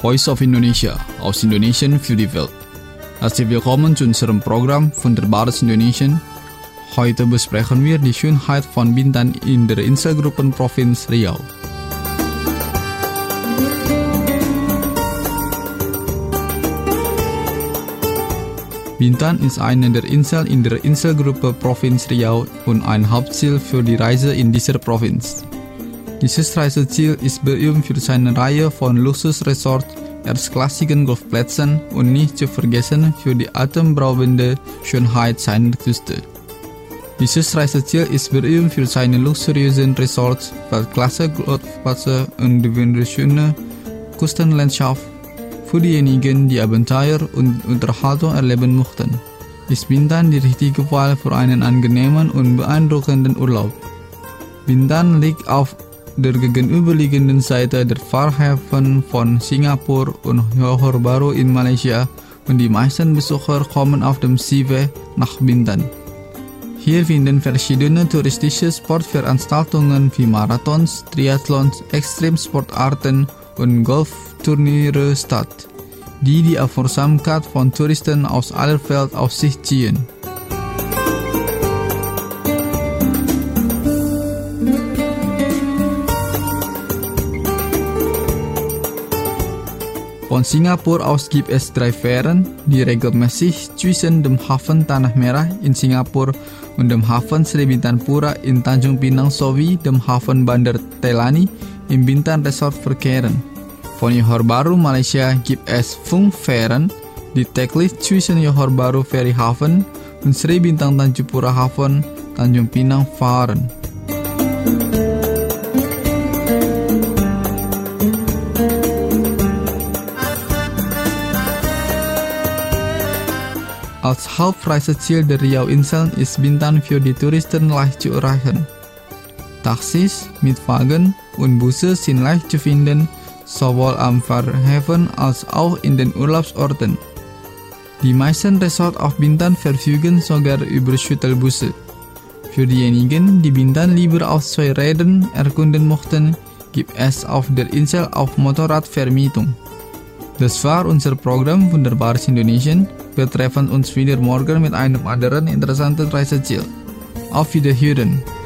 Voice of Indonesia aus Indonesien für die Welt. Herzlich willkommen zu unserem Programm Wunderbares Indonesien. Heute besprechen wir die Schönheit von Bintan in der Inselgruppenprovinz Riau. Bintan ist eine der Inseln in der Inselgruppe Provinz Riau und ein Hauptziel für die Reise in dieser Provinz. Dieses Reiseziel ist berühmt für seine Reihe von Luxusresorts, erstklassigen Golfplätzen und nicht zu vergessen für die atemberaubende Schönheit seiner Küste. Dieses Reiseziel ist berühmt für seine luxuriösen Resorts, Weltklasse-Golfplätze und die wunderschöne Küstenlandschaft. Für diejenigen, die Abenteuer und Unterhaltung erleben möchten, ist Bintan die richtige Wahl für einen angenehmen und beeindruckenden Urlaub. Bintan liegt auf der gegenüberliegenden Seite der Flughäfen von Singapur und Johor Bahru in Malaysia und die meisten Besucher kommen auf dem Seaway nach Bintan. Hier finden verschiedene touristische Sportveranstaltungen wie Marathons, Triathlons, Extremsportarten und Golfturniere statt, die Aufmerksamkeit von Touristen aus aller Welt auf sich ziehen. Von Singapur aus gibt es 3 Fähren, die regelmäßig zwischen dem Hafen Tanah Merah in Singapur und dem Hafen Sri Bintanpura in Tanjung Pinang sowie dem Hafen Bandar Telani im Bintan Resort verkehren. Von Johor Bahru, Malaysia gibt es 5 Fähren, die täglich zwischen Johor Bahru Ferryhafen und Sri Bintang Tanjupura Hafen, Tanjung Pinang fahren. Als Hauptreiseziel der Riau-Inseln ist Bintan für die Touristen leicht zu erreichen. Taxis, Mietwagen und Busse sind leicht zu finden, sowohl am Flughäfen als auch in den Urlaubsorten. Die meisten Resorts auf Bintan verfügen sogar über Shuttlebusse. Für diejenigen, die Bintan lieber auf 2 Rädern erkunden möchten, gibt es auf der Insel auch Motorradvermietung. Das war unser Programm Wunderbares Indonesien. Wir treffen uns wieder morgen mit einem anderen interessanten Reiseziel. Auf Wiederhören!